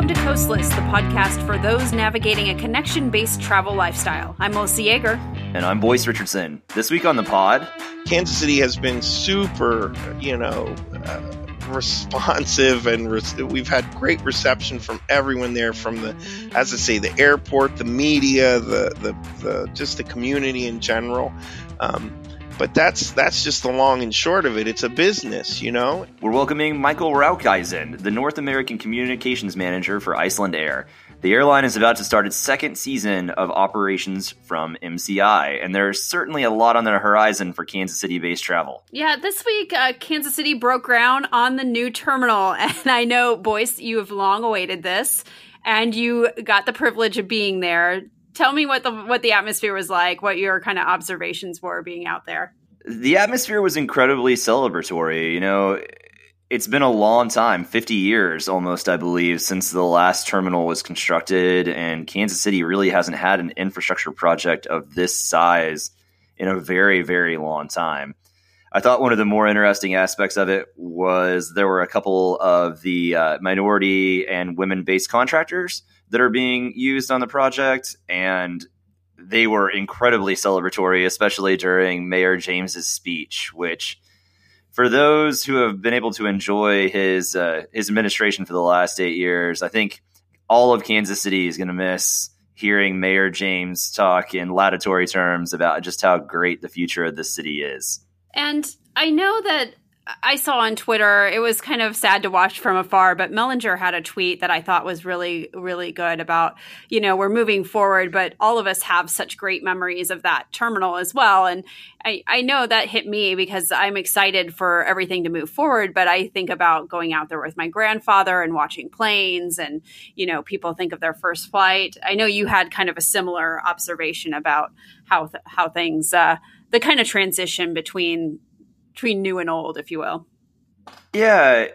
Welcome to Coastless, the podcast for those navigating a connection-based travel lifestyle. I'm Melissa Yeager. And I'm Boyce Richardson. This week on the pod, Kansas City has been super, responsive, and we've had great reception from everyone there, from the airport, the media, the just the community in general. But that's just the long and short of it. It's a business, We're welcoming Michael Raukeisen, the North American Communications Manager for Iceland Air. The airline is about to start its second season of operations from MCI, and there's certainly a lot on the horizon for Kansas City-based travel. Yeah, this week, Kansas City broke ground on the new terminal, and I know, Boyce, you have long awaited this, and you got the privilege of being there. Tell me what the atmosphere was like, what your kind of observations were being out there. The atmosphere was incredibly celebratory. It's been a long time, 50 years almost, I believe, since the last terminal was constructed, and Kansas City really hasn't had an infrastructure project of this size in a very, very long time. I thought one of the more interesting aspects of it was there were a couple of the minority and women-based contractors that are being used on the project, and they were incredibly celebratory, especially during Mayor James's speech, which, for those who have been able to enjoy his administration for the last 8 years, I think all of Kansas City is going to miss hearing Mayor James talk in laudatory terms about just how great the future of the city is. And I know that I saw on Twitter, it was kind of sad to watch from afar, but Mellinger had a tweet that I thought was really, really good about, we're moving forward, but all of us have such great memories of that terminal as well. And I know that hit me because I'm excited for everything to move forward, but I think about going out there with my grandfather and watching planes, and, people think of their first flight. I know you had kind of a similar observation about how things, the kind of transition between new and old, if you will. Yeah,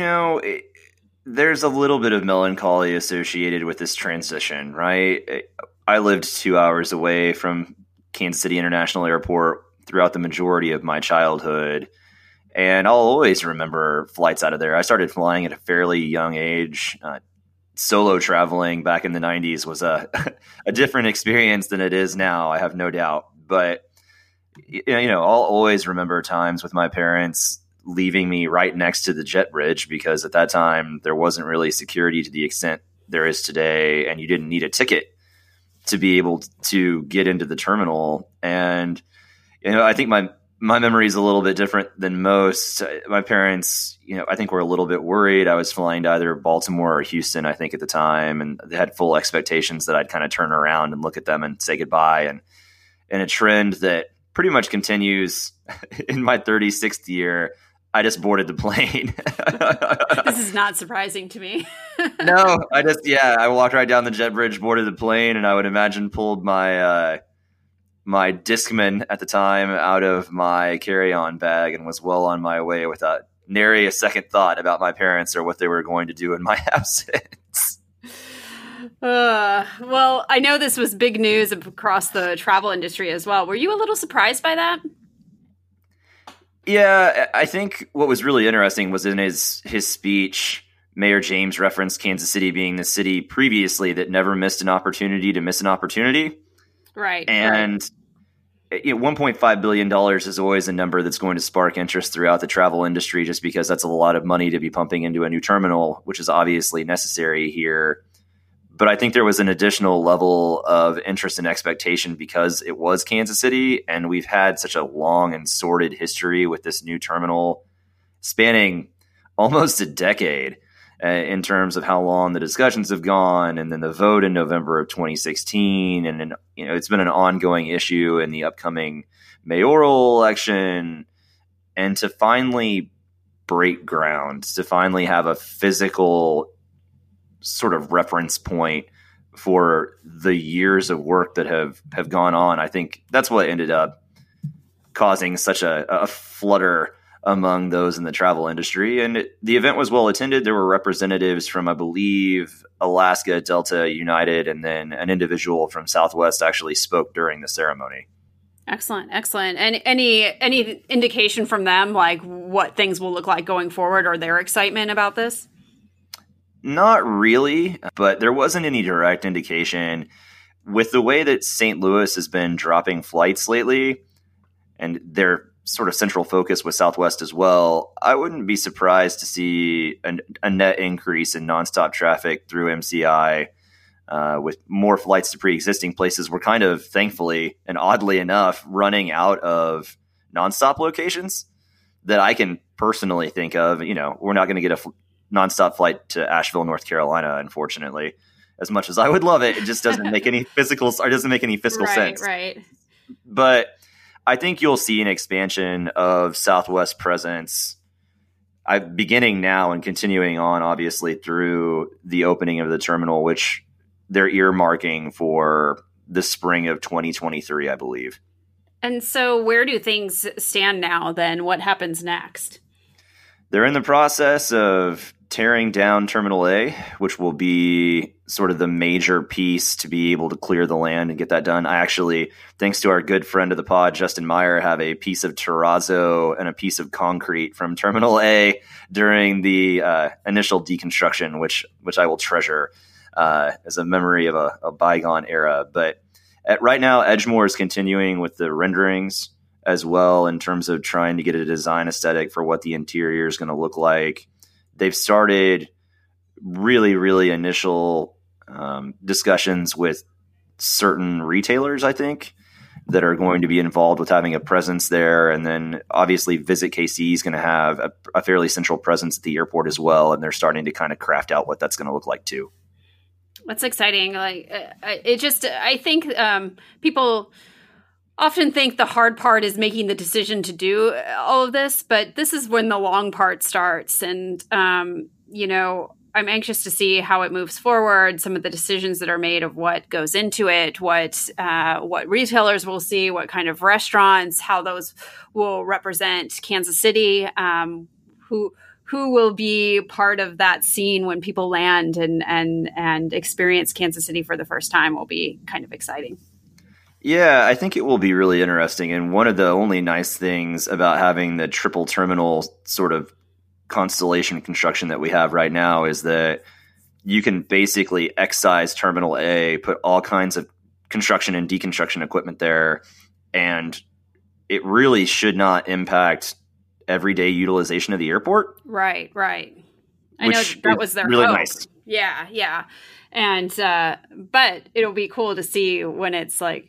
there's a little bit of melancholy associated with this transition, right? I lived 2 hours away from Kansas City International Airport throughout the majority of my childhood, and I'll always remember flights out of there. I started flying at a fairly young age. Solo traveling back in the 90s was a different experience than it is now, I have no doubt. But I'll always remember times with my parents leaving me right next to the jet bridge, because at that time there wasn't really security to the extent there is today, and you didn't need a ticket to be able to get into the terminal. And I think my memory is a little bit different than most. My parents, I think were a little bit worried. I was flying to either Baltimore or Houston, I think, at the time, and they had full expectations that I'd kind of turn around and look at them and say goodbye. And a trend that pretty much continues in my 36th year, I just boarded the plane. This is not surprising to me. No, I walked right down the jet bridge, boarded the plane, and I would imagine pulled my my Discman at the time out of my carry-on bag and was well on my way without nary a second thought about my parents or what they were going to do in my absence. Well, I know this was big news across the travel industry as well. Were you a little surprised by that? Yeah, I think what was really interesting was in his speech, Mayor James referenced Kansas City being the city previously that never missed an opportunity to miss an opportunity. Right. And $1.5 billion is always a number that's going to spark interest throughout the travel industry, just because that's a lot of money to be pumping into a new terminal, which is obviously necessary here. But I think there was an additional level of interest and expectation because it was Kansas City, and we've had such a long and sordid history with this new terminal spanning almost a decade in terms of how long the discussions have gone, and then the vote in November of 2016. And then, it's been an ongoing issue in the upcoming mayoral election. And to finally break ground, to finally have a physical sort of reference point for the years of work that have gone on, I think that's what ended up causing such a flutter among those in the travel industry. And the event was well attended. There were representatives from, I believe, Alaska, Delta, United, and then an individual from Southwest actually spoke during the ceremony. Excellent. And any indication from them, like what things will look like going forward, or their excitement about this? Not really, but there wasn't any direct indication. With the way that St. Louis has been dropping flights lately, and their sort of central focus with Southwest as well, I wouldn't be surprised to see a net increase in nonstop traffic through MCI with more flights to pre-existing places. We're kind of, thankfully and oddly enough, running out of nonstop locations that I can personally think of. You know, we're not going to get a nonstop flight to Asheville, North Carolina, unfortunately. As much as I would love it, it just doesn't make any fiscal sense. Right. But I think you'll see an expansion of Southwest presence beginning now and continuing on, obviously, through the opening of the terminal, which they're earmarking for the spring of 2023, I believe. And so where do things stand now then? What happens next? They're in the process of tearing down Terminal A, which will be sort of the major piece to be able to clear the land and get that done. I actually, thanks to our good friend of the pod, Justin Meyer, have a piece of terrazzo and a piece of concrete from Terminal A during the initial deconstruction, which I will treasure as a memory of a bygone era. But right now, Edgemoor is continuing with the renderings as well in terms of trying to get a design aesthetic for what the interior is going to look like. They've started really, really initial discussions with certain retailers, I think, that are going to be involved with having a presence there. And then obviously Visit KC is going to have a fairly central presence at the airport as well. And they're starting to kind of craft out what that's going to look like too. That's exciting. I think people often think the hard part is making the decision to do all of this, but this is when the long part starts. And, I'm anxious to see how it moves forward, some of the decisions that are made of what goes into it, what retailers will see, what kind of restaurants, how those will represent Kansas City, who will be part of that scene when people land and experience Kansas City for the first time will be kind of exciting. Yeah, I think it will be really interesting. And one of the only nice things about having the triple terminal sort of constellation construction that we have right now is that you can basically excise Terminal A, put all kinds of construction and deconstruction equipment there, and it really should not impact everyday utilization of the airport. Right. I know that was their really hope. Nice. Yeah. And, but it'll be cool to see when it's like,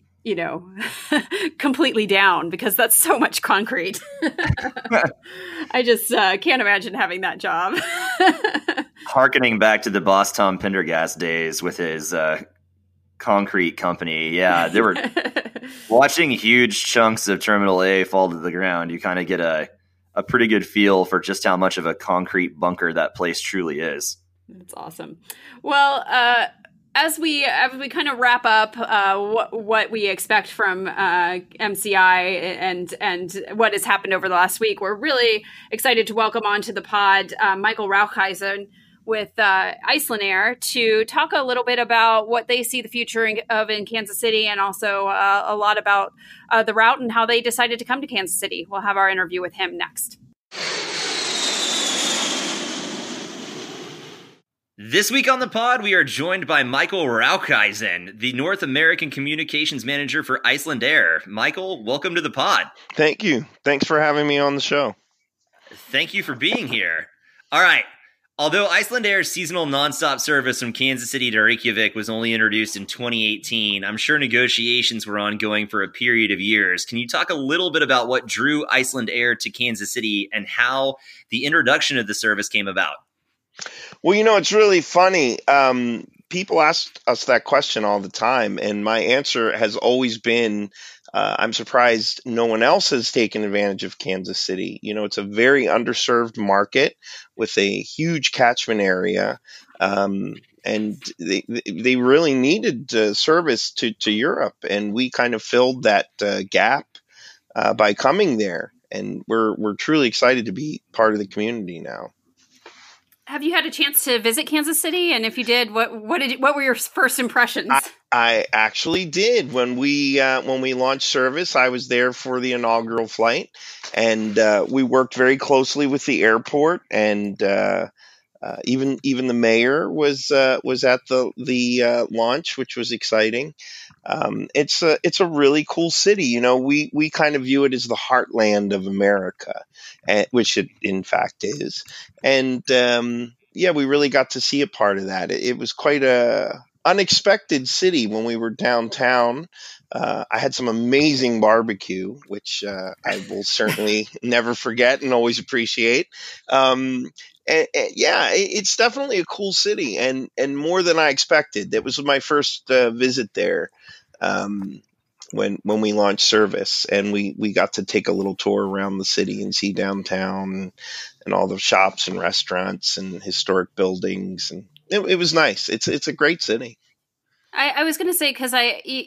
completely down, because that's so much concrete. I just can't imagine having that job. Harkening back to the boss Tom Pendergast days with his concrete company. Yeah, they were watching huge chunks of Terminal A fall to the ground. You kind of get a pretty good feel for just how much of a concrete bunker that place truly is. That's awesome. Well, as we kind of wrap up what we expect from MCI and what has happened over the last week, we're really excited to welcome onto the pod Michael Rauchhuizen with Icelandair to talk a little bit about what they see the future in Kansas City, and also a lot about the route and how they decided to come to Kansas City. We'll have our interview with him next. This week on the pod, we are joined by Michael Rauchhuizen, the North American Communications Manager for Icelandair. Michael, welcome to the pod. Thank you. Thanks for having me on the show. Thank you for being here. All right. Although Icelandair's seasonal nonstop service from Kansas City to Reykjavik was only introduced in 2018, I'm sure negotiations were ongoing for a period of years. Can you talk a little bit about what drew Icelandair to Kansas City and how the introduction of the service came about? Well, it's really funny. People ask us that question all the time, and my answer has always been, I'm surprised no one else has taken advantage of Kansas City. It's a very underserved market with a huge catchment area, and they really needed service to Europe, and we kind of filled that gap by coming there, and we're truly excited to be part of the community now. Have you had a chance to visit Kansas City? And if you did, what were your first impressions? I actually did. When we launched service, I was there for the inaugural flight, and we worked very closely with the airport and Even the mayor was at the launch, which was exciting. It's a really cool city. We kind of view it as the heartland of America, which it in fact is. And yeah, we really got to see a part of that. It was quite a unexpected city when we were downtown. I had some amazing barbecue, which I will certainly never forget and always appreciate. Yeah, it's definitely a cool city, and more than I expected. That was my first visit there when we launched service, and we got to take a little tour around the city and see downtown and all the shops and restaurants and historic buildings, and it was nice. It's a great city. I was going to say, because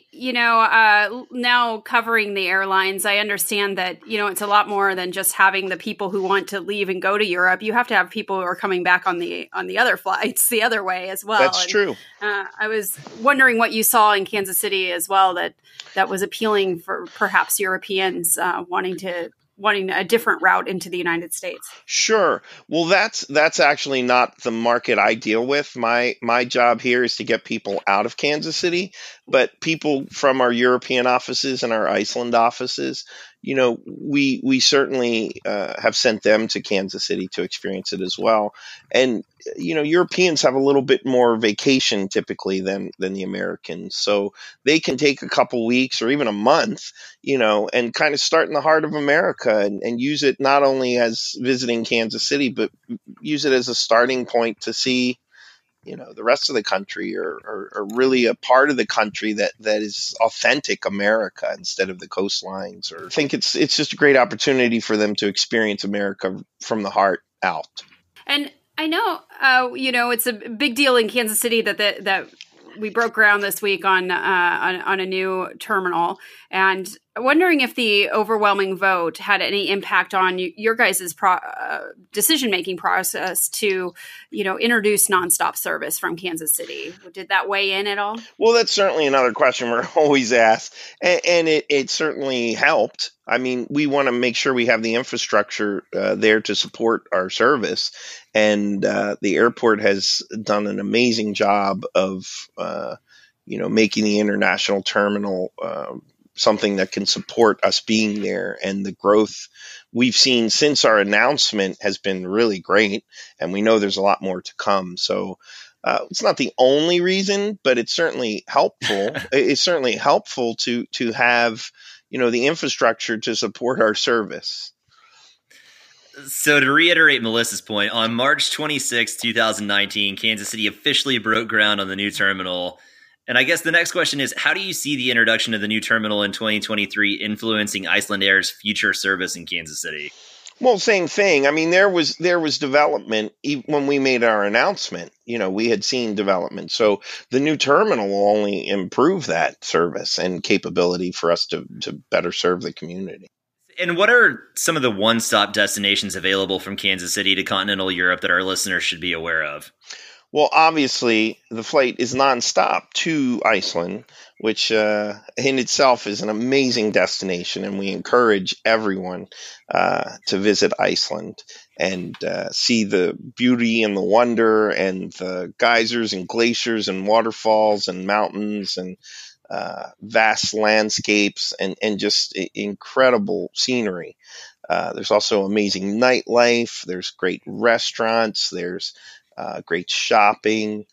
now covering the airlines, I understand that, it's a lot more than just having the people who want to leave and go to Europe. You have to have people who are coming back on the other flights the other way as well. That's true. I was wondering what you saw in Kansas City as well that was appealing for perhaps Europeans wanting a different route into the United States. Sure. Well, that's actually not the market I deal with. My job here is to get people out of Kansas City, but people from our European offices and our Iceland offices, we certainly have sent them to Kansas City to experience it as well. And Europeans have a little bit more vacation typically than the Americans, so they can take a couple weeks or even a month, and kind of start in the heart of America and use it not only as visiting Kansas City, but use it as a starting point to see, the rest of the country or really a part of the country that is authentic America instead of the coastlines. Or I think it's just a great opportunity for them to experience America from the heart out. And I know, it's a big deal in Kansas City that we broke ground this week on a new terminal, and wondering if the overwhelming vote had any impact on your guys' decision-making process to, introduce nonstop service from Kansas City. Did that weigh in at all? Well, that's certainly another question we're always asked, and it certainly helped. I mean, we want to make sure we have the infrastructure there to support our service, and the airport has done an amazing job of, making the international terminal something that can support us being there. And the growth we've seen since our announcement has been really great, and we know there's a lot more to come. So it's not the only reason, but it's certainly helpful. It's certainly helpful to have, the infrastructure to support our service. So to reiterate Melissa's point, on March 26, 2019, Kansas City officially broke ground on the new terminal. And I guess the next question is, how do you see the introduction of the new terminal in 2023 influencing Icelandair's future service in Kansas City? Well, same thing. I mean, there was development when we made our announcement. We had seen development. So the new terminal will only improve that service and capability for us to better serve the community. And what are some of the one-stop destinations available from Kansas City to continental Europe that our listeners should be aware of? Well, obviously, the flight is nonstop to Iceland, which in itself is an amazing destination, and we encourage everyone to visit Iceland and see the beauty and the wonder and the geysers and glaciers and waterfalls and mountains and vast landscapes and just incredible scenery. There's also amazing nightlife. There's great restaurants. There's great shopping.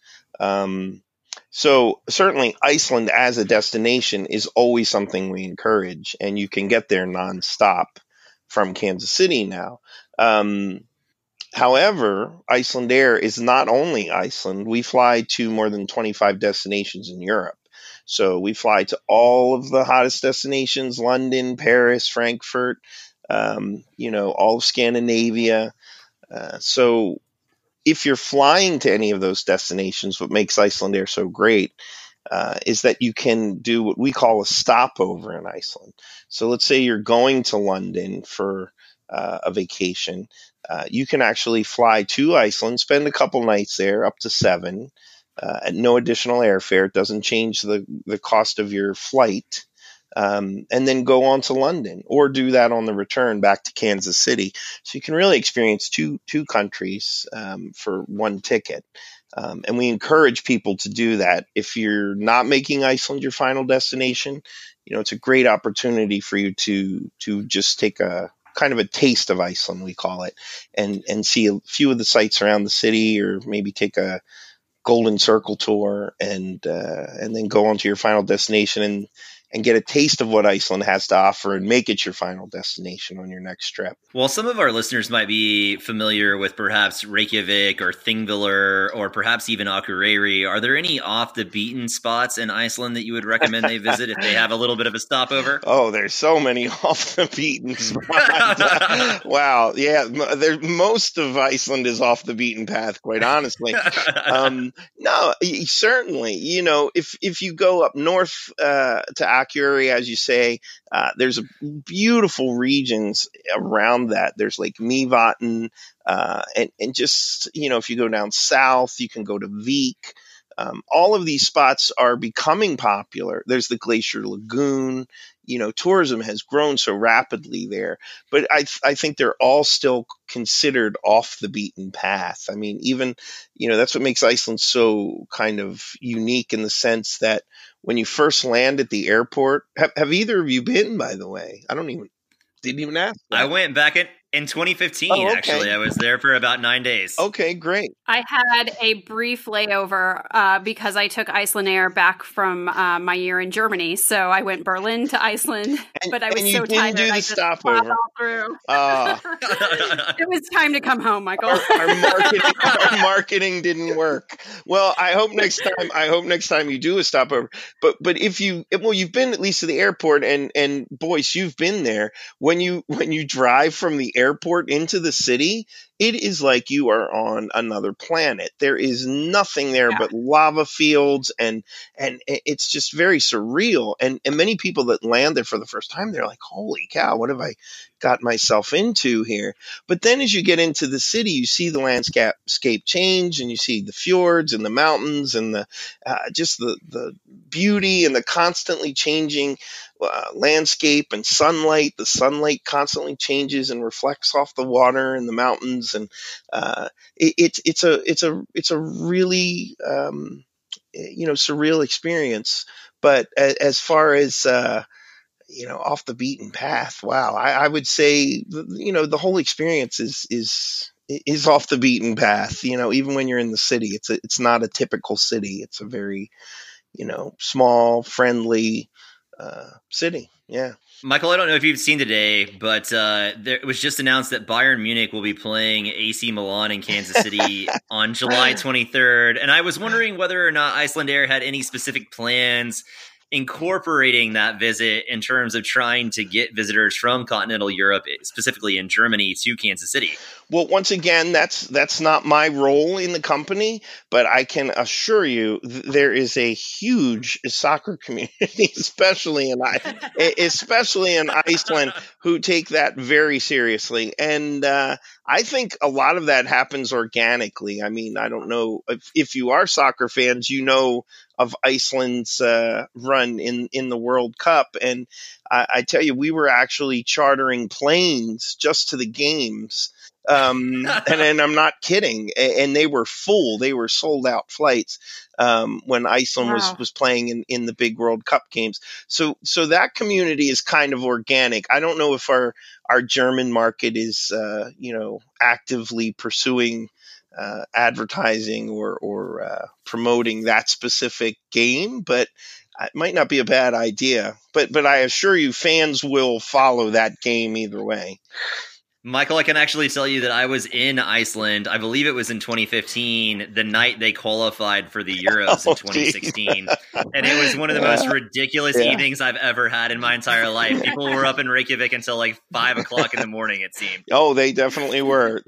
So certainly Iceland as a destination is always something we encourage, and you can get there nonstop from Kansas City now. However, Icelandair is not only Iceland. We fly to more than 25 destinations in Europe. So we fly to all of the hottest destinations: London, Paris, Frankfurt, all of Scandinavia. So if you're flying to any of those destinations, what makes Icelandair so great is that you can do what we call a stopover in Iceland. So let's say you're going to London for a vacation. You can actually fly to Iceland, spend a couple nights there, up to 7, at no additional airfare. It doesn't change the cost of your flight. and then go on to London, or do that on the return back to Kansas City. So you can really experience two countries for one ticket. And we encourage people to do that. If you're not making Iceland your final destination, it's a great opportunity for you to just take a kind of a taste of Iceland, we call it, and see a few of the sites around the city, or maybe take a Golden Circle tour, and then go on to your final destination and get a taste of what Iceland has to offer, and make it your final destination on your next trip. Well, some of our listeners might be familiar with perhaps Reykjavik or Thingvellir, or perhaps even Akureyri. Are there any off the beaten spots in Iceland that you would recommend they visit if they have a little bit of a stopover? Oh, there's so many off the beaten spots. Wow. Yeah. Most of Iceland is off the beaten path, quite honestly. No, certainly, if you go up north to Akureyri, as you say, there's beautiful regions around that. There's Lake Mývatn, and just, if you go down south, you can go to Vik. All of these spots are becoming popular. There's the Glacier Lagoon. Tourism has grown so rapidly there, but I think they're all still considered off the beaten path. I mean, even, that's what makes Iceland so kind of unique, in the sense that when you first land at the airport, have either of you been, by the way? Didn't even ask that. I went back in 2015, okay. Actually. I was there for about 9 days. Okay, great. I had a brief layover because I took Icelandair back from my year in Germany. So I went Berlin to Iceland, but I was so tired. Do the I just stopover. all through. It was time to come home, Michael. Our marketing didn't work. Well, I hope next time you do a stopover. But if you've been at least to the airport, and Boyce, you've been there. When you drive from the airport into the city, it is like you are on another planet. There is nothing there but lava fields, and it's just very surreal. And many people that land there for the first time, they're like, holy cow, what have I got myself into here? But then as you get into the city, you see the landscape change, and you see the fjords and the mountains, and the just the beauty and the constantly changing landscape and sunlight. The sunlight constantly changes and reflects off the water and the mountains, and it's a really surreal experience. But as far as off the beaten path, wow, I would say the whole experience is off the beaten path. Even when you're in the city, it's not a typical city. It's a very small, friendly city. Yeah. Michael, I don't know if you've seen today, but it was just announced that Bayern Munich will be playing AC Milan in Kansas City on July 23rd. And I was wondering whether or not Icelandair had any specific plans incorporating that visit in terms of trying to get visitors from continental Europe, specifically in Germany, to Kansas City. Well, once again, that's not my role in the company, but I can assure you there is a huge soccer community, especially in Iceland, who take that very seriously. And I think a lot of that happens organically. I mean, I don't know if you are soccer fans, of Iceland's run in the World Cup. And I tell you, we were actually chartering planes just to the games. And I'm not kidding. And they were full. They were sold out flights when Iceland was playing in the big World Cup games. So that community is kind of organic. I don't know if our German market is actively pursuing advertising or promoting that specific game, but it might not be a bad idea. But I assure you, fans will follow that game either way. Michael, I can actually tell you that I was in Iceland. I believe it was in 2015, the night they qualified for the Euros in 2016. And it was one of the most ridiculous evenings I've ever had in my entire life. People were up in Reykjavik until like 5 o'clock in the morning, it seemed. Oh, they definitely were.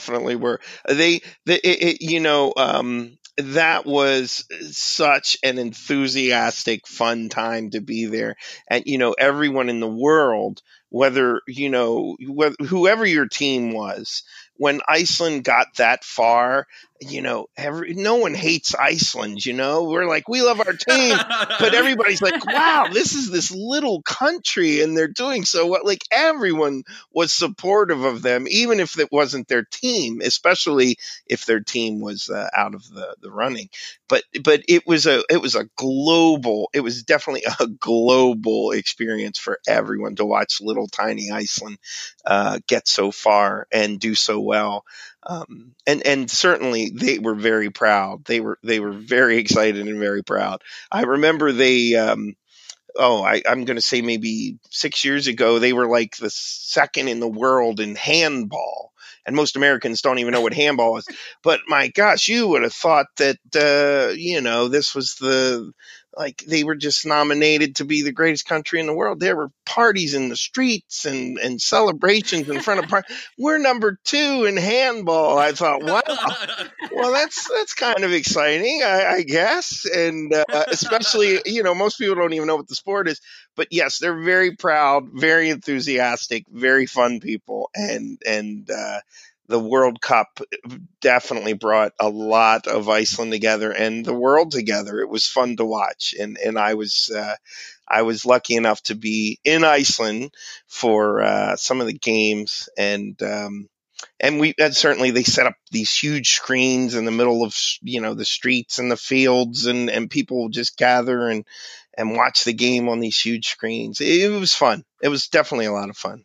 That was such an enthusiastic, fun time to be there. And, everyone in the world, whoever your team was, when Iceland got that far, no one hates Iceland. We're like, we love our team, but everybody's like, wow, this is this little country and they're doing so well. Like, everyone was supportive of them, even if it wasn't their team, especially if their team was out of the running. But it was definitely a global experience for everyone to watch little tiny Iceland get so far and do so well. And certainly they were very proud. They were very excited and very proud. I remember I'm going to say maybe 6 years ago, they were like the second in the world in handball. And most Americans don't even know what handball is. But my gosh, you would have thought that, this was they were just nominated to be the greatest country in the world. There were parties in the streets and celebrations in front of we're number 2 in handball. I thought, wow, well, that's kind of exciting, I guess. And especially, most people don't even know what the sport is. But yes, they're very proud, very enthusiastic, very fun people. And the World Cup definitely brought a lot of Iceland together and the world together. It was fun to watch, and I was lucky enough to be in Iceland for some of the games, and certainly they set up these huge screens in the middle of the streets and the fields, and people just gather and watch the game on these huge screens. It was fun. It was definitely a lot of fun.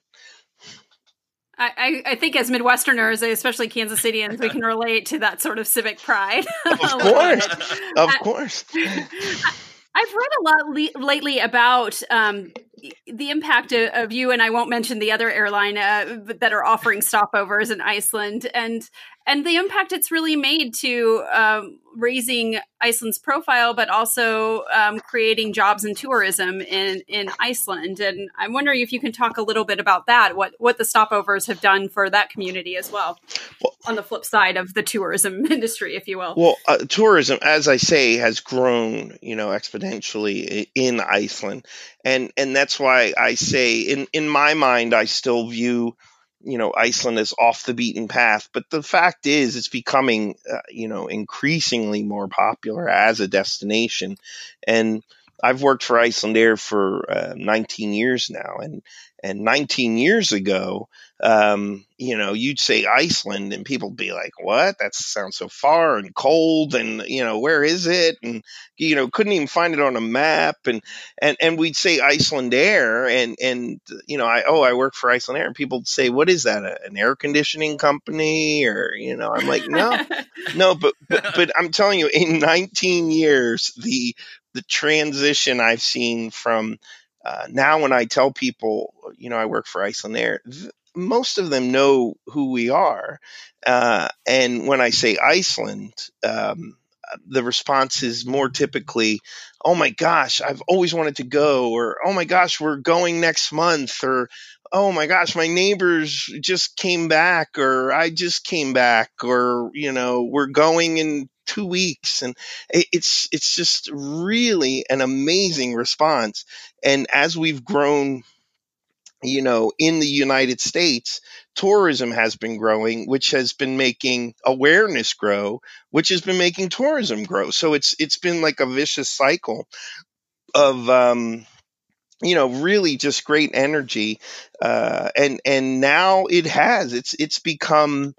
I think as Midwesterners, especially Kansas Cityans, we can relate to that sort of civic pride. Of course. I've read a lot lately about the impact of you, and I won't mention the other airline that are offering stopovers in Iceland, and the impact it's really made to raising Iceland's profile, but also creating jobs and tourism in Iceland. And I'm wondering if you can talk a little bit about that, what the stopovers have done for that community as well, on the flip side of the tourism industry, if you will. Well, tourism, as I say, has grown, exponentially in Iceland. And that's why I say, in my mind, I still view Iceland is off the beaten path, but the fact is it's becoming, increasingly more popular as a destination. And I've worked for Icelandair for 19 years now. And 19 years ago, you'd say Iceland and people would be like, what? That sounds so far and cold. And, where is it? And, couldn't even find it on a map. And we'd say Icelandair and I work for Icelandair. And people would say, what is that? An air conditioning company? Or, I'm like, no, but I'm telling you, in 19 years, the transition I've seen from now when I tell people, I work for Icelandair, most of them know who we are. And when I say Iceland, the response is more typically, oh my gosh, I've always wanted to go, or oh my gosh, we're going next month, or oh my gosh, my neighbors just came back, or I just came back, or, we're going in 2 weeks. And it's just really an amazing response. And as we've grown, in the United States, tourism has been growing, which has been making awareness grow, which has been making tourism grow. So it's been like a vicious cycle of, really just great energy. And now it's become,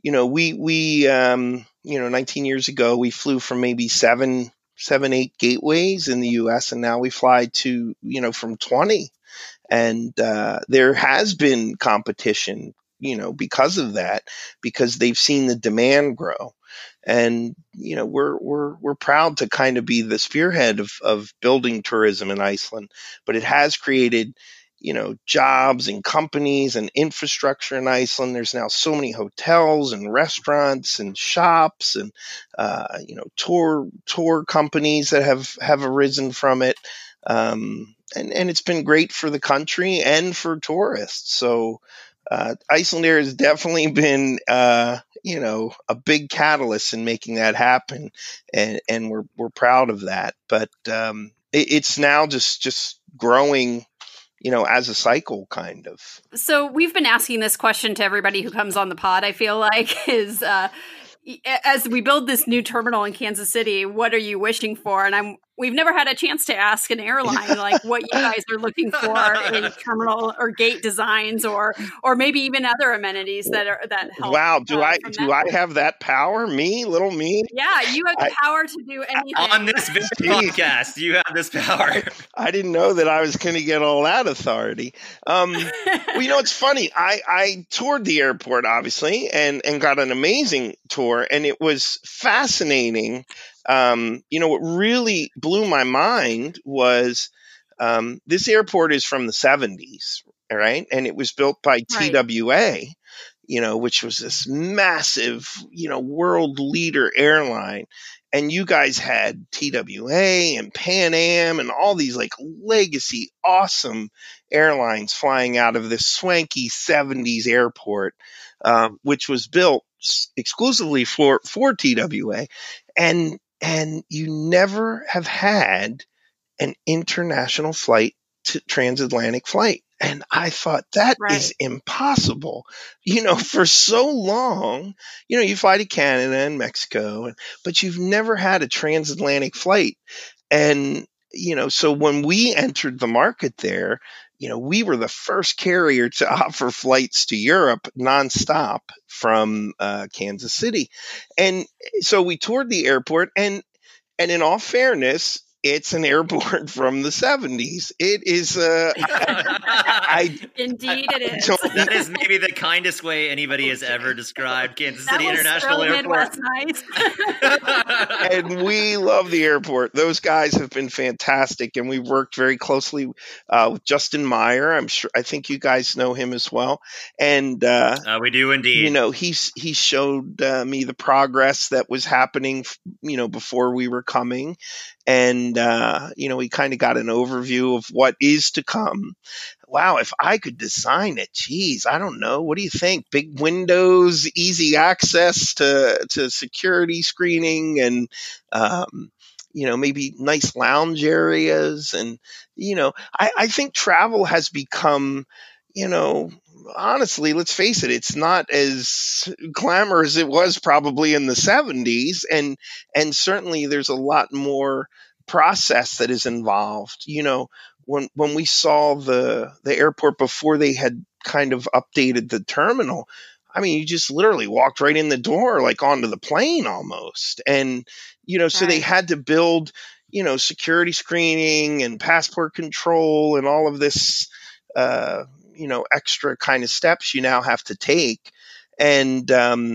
we 19 years ago, we flew from maybe 7, 8 gateways in the US, and now we fly to, from 20. And there has been competition, because of that, because they've seen the demand grow. And, we're proud to kind of be the spearhead of building tourism in Iceland, but it has created, jobs and companies and infrastructure in Iceland. There's now so many hotels and restaurants and shops and, tour companies that have arisen from it. And it's been great for the country and for tourists. So Icelandair has definitely been, a big catalyst in making that happen, and we're proud of that. But it's now just growing, as a cycle kind of. So we've been asking this question to everybody who comes on the pod, I feel like, is as we build this new terminal in Kansas City, what are you wishing for? And we've never had a chance to ask an airline like what you guys are looking for in terminal or gate designs, or maybe even other amenities that help. Wow, do I have that power? Little me? Yeah, you have the power to do anything. On this podcast, you have this power. I didn't know that I was going to get all that authority. Well, it's funny. I toured the airport, obviously, and got an amazing tour, and it was fascinating. What really blew my mind was this airport is from the 70s, right? And it was built by TWA, which was this massive, world leader airline. And you guys had TWA and Pan Am and all these like legacy, awesome airlines flying out of this swanky 70s airport, which was built exclusively for TWA. And you never have had an international flight to transatlantic flight. And I thought that is impossible, for so long, you fly to Canada and Mexico, but you've never had a transatlantic flight. And, so when we entered the market there, we were the first carrier to offer flights to Europe nonstop from Kansas City. And so we toured the airport, and in all fairness, it's an airport from the 70s. It is. Indeed, it is. That is maybe the kindest way anybody has ever described Kansas City International Airport. Nice. And we love the airport. Those guys have been fantastic, and we've worked very closely with Justin Meyer. I think you guys know him as well. And we do indeed. He showed me the progress that was happening, before we were coming. And, we kind of got an overview of what is to come. Wow, if I could design it, geez, I don't know. What do you think? Big windows, easy access to security screening, and, maybe nice lounge areas. And, I think travel has become, honestly, let's face it, it's not as glamorous as it was probably in the 70s. And certainly there's a lot more process that is involved. When we saw the airport before they had kind of updated the terminal, I mean, you just literally walked right in the door, like onto the plane almost. And, so they had to build, security screening and passport control and all of this, extra kind of steps you now have to take. And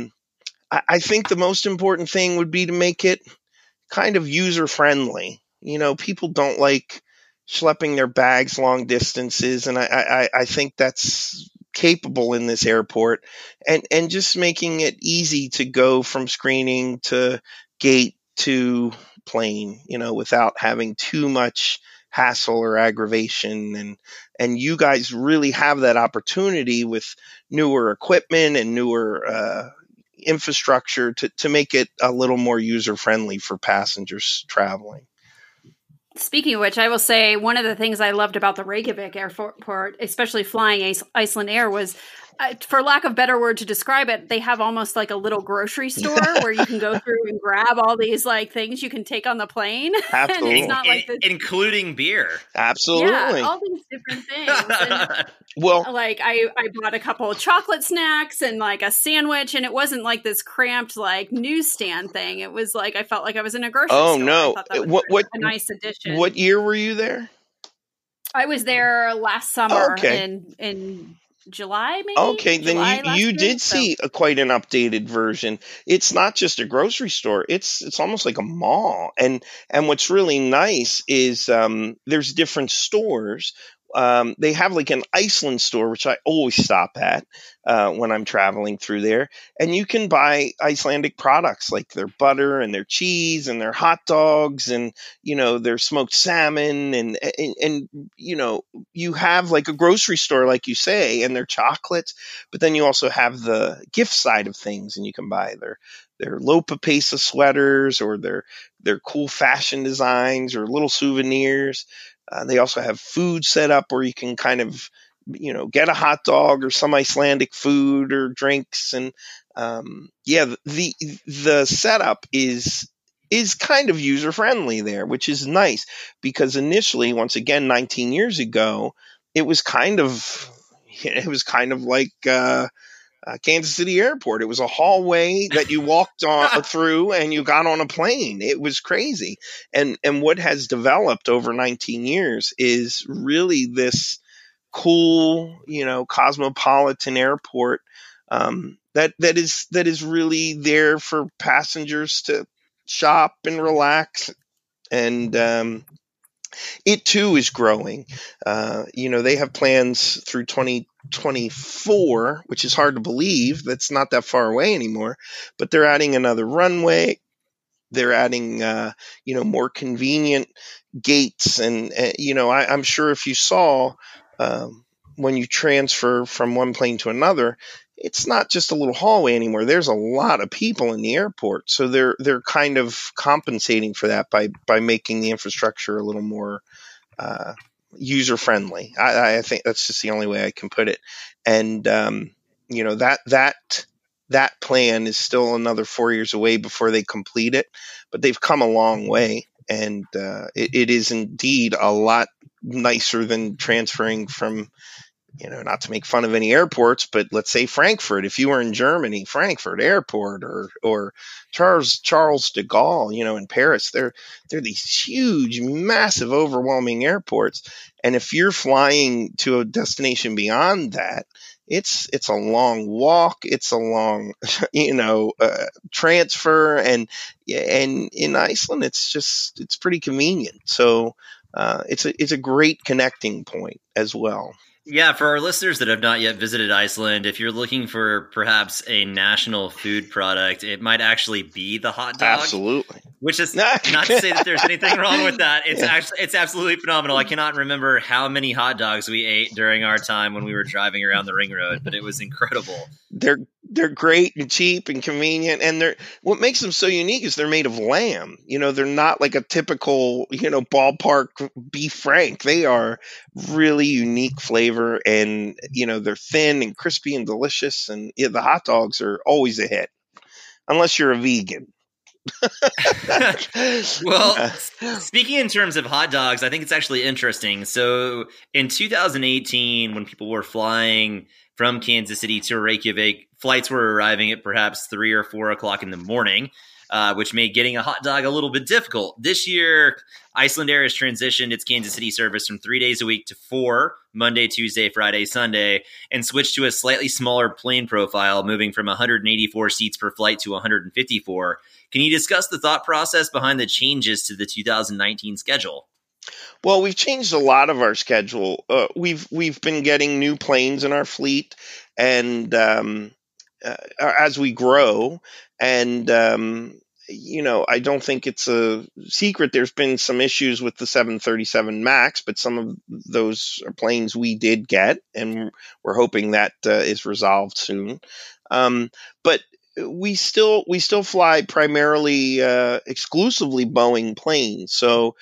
I think the most important thing would be to make it kind of user friendly. People don't like schlepping their bags long distances, and I think that's capable in this airport, and just making it easy to go from screening to gate to plane, without having too much hassle or aggravation. And you guys really have that opportunity with newer equipment and newer infrastructure to make it a little more user friendly for passengers traveling. Speaking of which, I will say one of the things I loved about the Reykjavik airport, especially flying Iceland Air, was, for lack of better word to describe it, they have almost like a little grocery store where you can go through and grab all these like things you can take on the plane. Absolutely. And it's not like including beer. Absolutely. Yeah, all these different things. And, well, like I bought a couple of chocolate snacks and like a sandwich, and it wasn't like this cramped like newsstand thing. It was like I felt like I was in a grocery store. No. I thought that was a nice addition. What year were you there? I was there last summer in July, maybe. Okay, then you did see quite an updated version. It's not just a grocery store; it's almost like a mall. And what's really nice is there's different stores. They have like an Iceland store, which I always stop at when I'm traveling through there. And you can buy Icelandic products like their butter and their cheese and their hot dogs and, their smoked salmon. And you have like a grocery store, like you say, and their chocolates. But then you also have the gift side of things, and you can buy their Lopapesa sweaters or their cool fashion designs or little souvenirs. They also have food set up where you can kind of, get a hot dog or some Icelandic food or drinks. And the setup is kind of user friendly there, which is nice, because initially, once again, 19 years ago, it was kind of like Kansas City Airport. It was a hallway that you walked through and you got on a plane. It was crazy. And what has developed over 19 years is really this cool, cosmopolitan airport that is really there for passengers to shop and relax. And it too is growing. They have plans through 2024, which is hard to believe. That's not that far away anymore. But they're adding another runway. They're adding, more convenient gates. And, I'm sure if you saw when you transfer from one plane to another, it's not just a little hallway anymore. There's a lot of people in the airport. So they're kind of compensating for that by making the infrastructure a little more user friendly. I think that's just the only way I can put it. And that plan is still another 4 years away before they complete it, but they've come a long way, and it is indeed a lot nicer than transferring from, not to make fun of any airports, but let's say Frankfurt. If you were in Germany, Frankfurt Airport or Charles de Gaulle, in Paris, they're these huge, massive, overwhelming airports. And if you're flying to a destination beyond that, it's a long walk. It's a long, transfer. And in Iceland, it's pretty convenient. So it's a great connecting point as well. Yeah, for our listeners that have not yet visited Iceland, if you're looking for perhaps a national food product, it might actually be the hot dog. Absolutely. Which is not to say that there's anything wrong with that. It's absolutely phenomenal. I cannot remember how many hot dogs we ate during our time when we were driving around the ring road, but it was incredible. They're great and cheap and convenient, and what makes them so unique is they're made of lamb. They're not like a typical, ballpark beef frank. They are really unique flavor, and they're thin and crispy and delicious, and the hot dogs are always a hit, unless you're a vegan. Well, speaking in terms of hot dogs, I think it's actually interesting. So in 2018, when people were flying from Kansas City to Reykjavik, flights were arriving at perhaps 3 or 4 o'clock in the morning, which made getting a hot dog a little bit difficult. This year, Icelandair has transitioned its Kansas City service from 3 days a week to 4, Monday, Tuesday, Friday, Sunday, and switched to a slightly smaller plane profile, moving from 184 seats per flight to 154. Can you discuss the thought process behind the changes to the 2019 schedule? Well, we've changed a lot of our schedule. We've been getting new planes in our fleet, and as we grow, and I don't think it's a secret. There's been some issues with the 737 MAX, but some of those are planes we did get, and we're hoping that is resolved soon. But we still fly primarily exclusively Boeing planes. So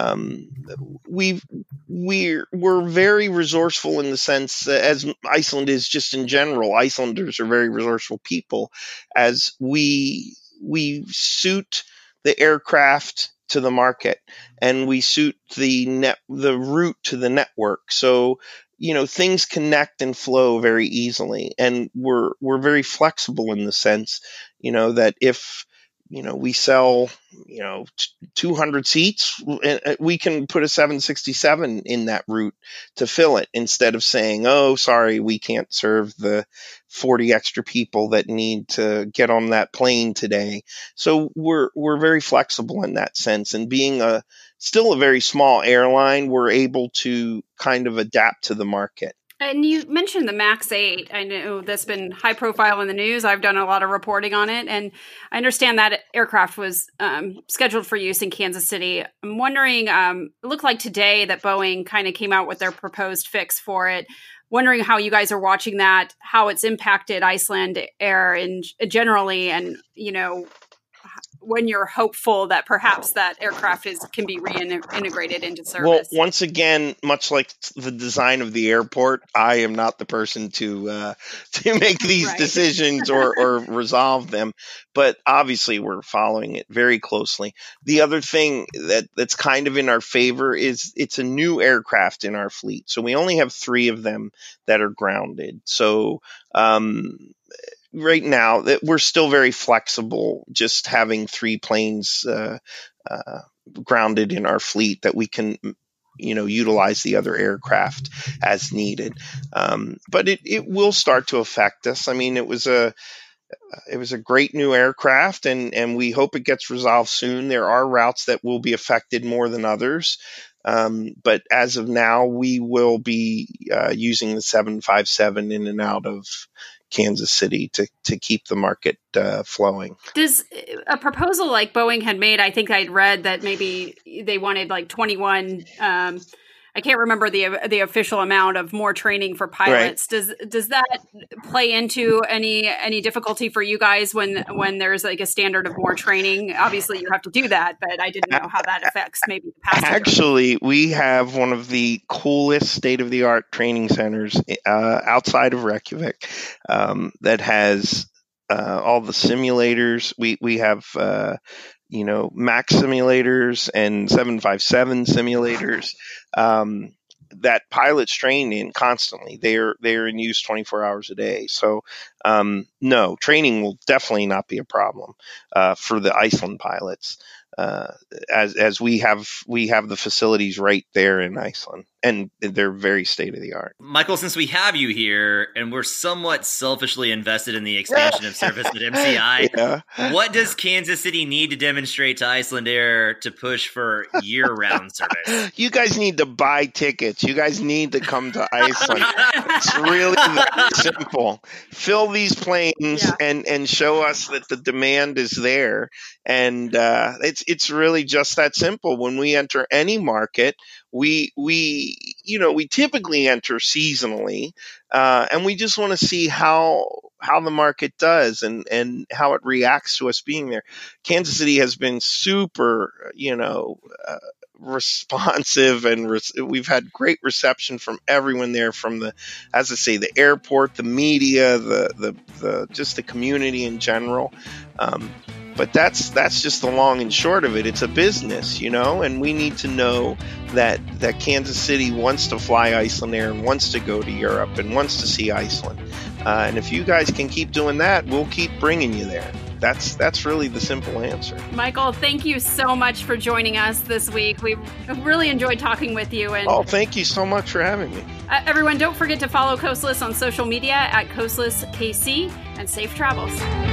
we're very resourceful in the sense, as Iceland is just in general. Icelanders are very resourceful people, as we suit the aircraft to the market, and we suit the route to the network. So things connect and flow very easily, and we're very flexible in the sense, that if we sell 200 seats, we can put a 767 in that route to fill it, instead of saying, oh, sorry, we can't serve the 40 extra people that need to get on that plane today. So we're very flexible in that sense, and being still a very small airline, we're able to kind of adapt to the market. And you mentioned the MAX 8. I know that's been high profile in the news. I've done a lot of reporting on it, and I understand that aircraft was scheduled for use in Kansas City. I'm wondering, it looked like today that Boeing kind of came out with their proposed fix for it. Wondering how you guys are watching that, how it's impacted Icelandair in generally, and when you're hopeful that perhaps that aircraft can be reintegrated into service? Well, once again, much like the design of the airport, I am not the person to make these decisions or resolve them. But obviously, we're following it very closely. The other thing that's kind of in our favor is it's a new aircraft in our fleet. So we only have 3 of them that are grounded. So right now, that we're still very flexible, just having 3 planes grounded in our fleet that we can, utilize the other aircraft as needed. But it will start to affect us. I mean, it was a great new aircraft, and we hope it gets resolved soon. There are routes that will be affected more than others. But as of now, we will be using the 757 in and out of Kansas City to keep the market flowing. Does a proposal like Boeing had made, I think I'd read that maybe they wanted like 21, I can't remember the official amount of more training for pilots. Right. Does that play into any difficulty for you guys when there's like a standard of more training? Obviously you have to do that, but I didn't know how that affects maybe the passenger. Actually, we have one of the coolest state-of-the-art training centers outside of Reykjavik that has all the simulators. We have MAX simulators and 757 simulators that pilots train in constantly. They're in use 24 hours a day. So no, training will definitely not be a problem for the Iceland pilots. As we have the facilities right there in Iceland, and they're very state of the art. Michael, since we have you here and we're somewhat selfishly invested in the expansion of service at MCI, what does Kansas City need to demonstrate to Icelandair to push for year-round service? You guys need to buy tickets. You guys need to come to Iceland. It's really that simple. Fill these planes and show us that the demand is there. And it's really just that simple. When we enter any market, we typically enter seasonally, and we just want to see how the market does and how it reacts to us being there. Kansas City has been super, responsive, and we've had great reception from everyone there, from the airport, the media, the just the community in general. But that's just the long and short of it. It's a business, and we need to know that Kansas City wants to fly Icelandair and wants to go to Europe and wants to see Iceland. And if you guys can keep doing that, we'll keep bringing you there. That's really the simple answer. Michael, thank you so much for joining us this week. We really enjoyed talking with you. And thank you so much for having me. Everyone, don't forget to follow Coastless on social media at CoastlessKC, and safe travels.